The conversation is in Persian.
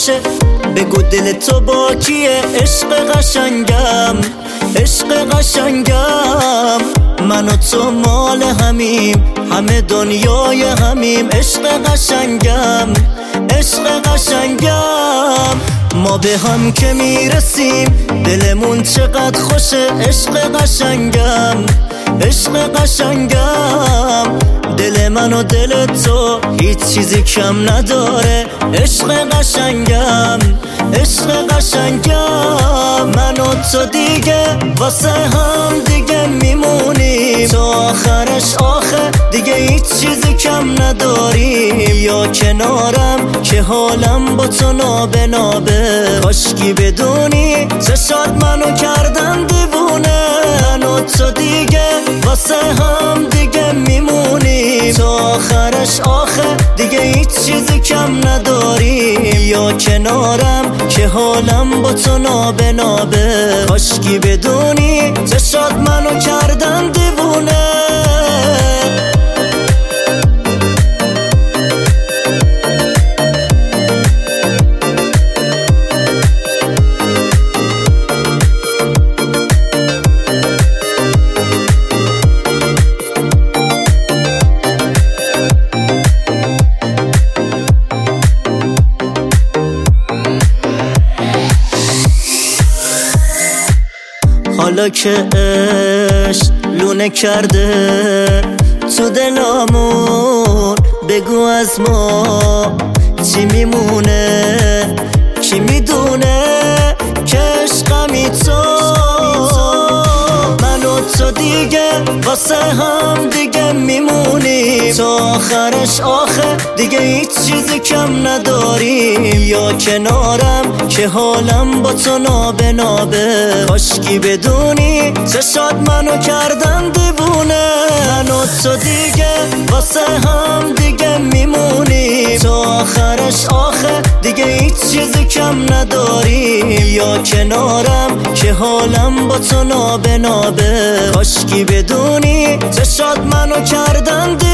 خوشه، بگو دل تو با کیه؟ عشق قشنگم، عشق قشنگم، من و تو مال همیم، همه دنیای همیم. عشق قشنگم، عشق قشنگم، ما به هم که میرسیم دلمون چقدر خوشه. عشق قشنگم، عشق قشنگم، دل من و دل تو هیچ چیزی کم نداره. عشق قشنگم، عشق قشنگم، من و تو دیگه واسه هم دیگه میمونیم تا آخرش آخه، دیگه هیچ چیزی کم نداریم. یا کنارم که حالم با تو نابه نابه، کاشکی بدونی چشات منو کردن دیوونه. من و تو دیگه واسه هم دیگه میمونیم تا آخرش آخه، دیگه هیچ چیزی کم نداریم. یا کنارم که حالم با تو نابه نابه، کاشکی بدونی چشات منو کردن دیوونه. حالا که عشق لونه کرده تو دلامون، بگو از ما چی میمونه؟ کی میدونه که عشقمی تو؟ من و تو دیگه واسه هم دیگه میمونیم تا آخرش آخه، دیگه هیچ چیزی کم نداریم. یا کنارم که حالم با تو نابه نابه، کاشکی بدونی چشات منو کردن دیوونه. من و تو دیگه واسه هم دیگه میمونیم تا آخرش آخه، دیگه هیچ چیزی کم نداریم. یا کنارم که حالم با تو نابه نابه، کاشکی بدونی چشات منو کردن دیوونه.